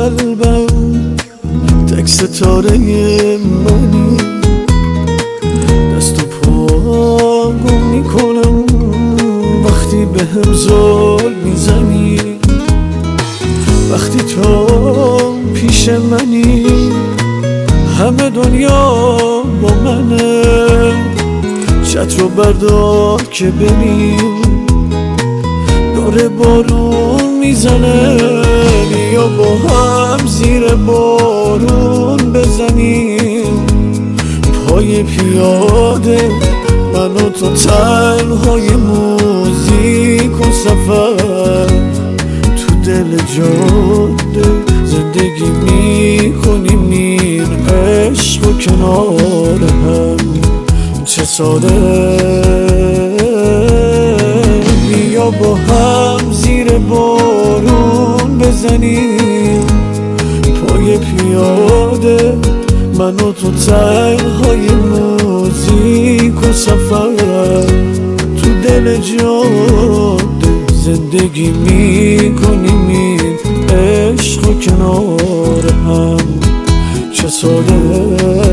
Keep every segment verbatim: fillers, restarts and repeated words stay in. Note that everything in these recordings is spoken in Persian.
قلبم تک ستاره منی، دست و پا گم میکنم وقتی به هم زل میزنی. وقتی تو پیش منی همه دنیا با منه، چتر رو بردار که بریم داره بارون میزنه. بیا با هم زیر بارون بزنیم پای پیاده، من و تو تنهای موزیک و سفر تو دل جاده زندگی میکنیم این عشق و کنار هم چه ساده. بیا با هم زیر بارون بزنیم پای پیاده، من و تو تنهای موزیک و سفر تو دل جاده زندگی میکنیم این عشق و کنار هم چه ساده.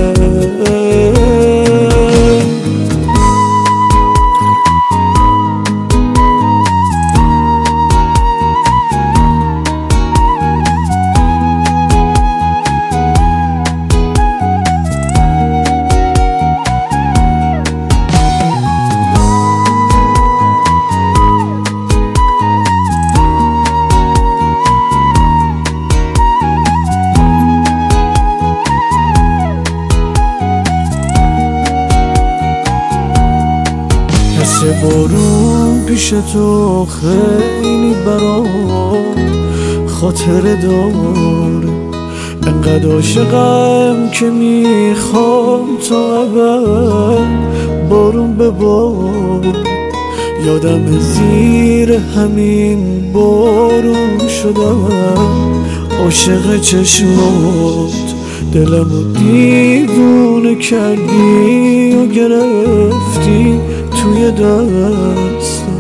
حس بارون پیش تو خیلی برام خاطره داره، انقدر عاشقم که میخوام تا ابد بارون به بار. یادم زیر همین بارون شدم عاشق چشمات، دلمو دیوونه کردی و گرفتی توی دستم.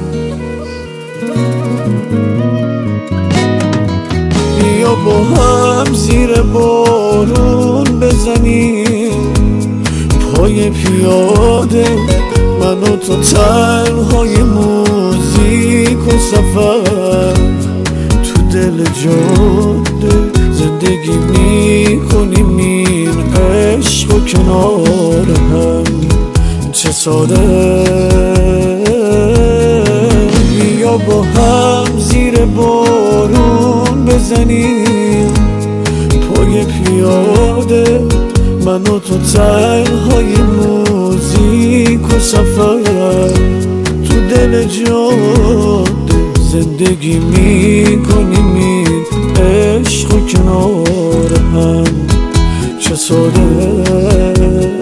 بیا با هم زیر بارون بزنیم پای پیاده، من و تو تنهای موزیک و سفر تو دل جاده زندگی میکنیم این عشق و کنار هم چه ساده. بیا با هم زیر بارون بزنیم پای پیاده، من و تو تنهای موزیک و سفر تو دل جاده زندگی میکنیم این عشق و کنار هم چه ساده.